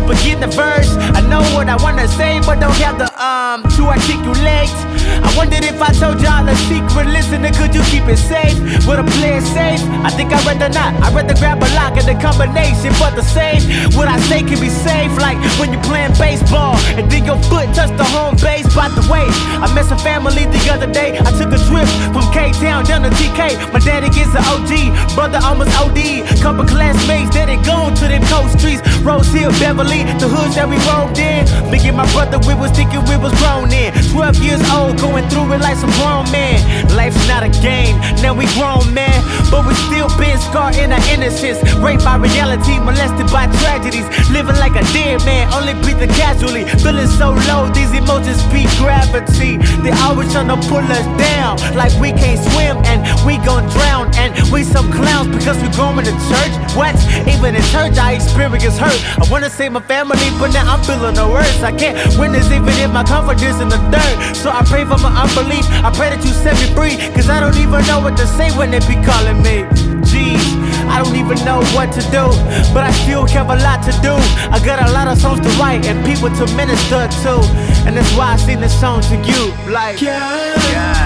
begin the verse. I know what I wanna say, but don't have the to articulate. I wondered if I told y'all a secret, listener, could you keep it safe? Would I play it safe? I think I'd rather not. I'd rather grab a lock and the combination, but the same. What I say can be safe, like when you're playing baseball and then your foot touched the home base. By the way, I met some family the other day. I took a trip from K-Town down to TK. My daddy is an OG, brother almost OD. Couple classmates that ain't gone to them cold streets. Rose Hill, Beverly, the hoods that we rolled in. Me and my brother, we was thinking we was grown in. 12 years old, going through it like some grown men. Life's not a game, now we grown, man. But we still been scarred in our innocence. Raped by reality, molested by tragedies. Living like a dead man, only breathing casually. Feeling so low, these emotions beat gravity. They always tryna pull us down, like we can't swim and we gon' drown. And we some clowns because we going to church. What? Even in church I experience hurt. I wanna save my family, but now I'm feeling the worst. I can't witness even if my confidence in the dirt. So I pray for my unbelief, I pray that you set me free. Cause I don't even know what to say when they be calling me. Jeez, I don't even know what to do, but I still have a lot to do. I got a lot of songs to write and people to minister to, and that's why I sing this song to you. Like, yeah.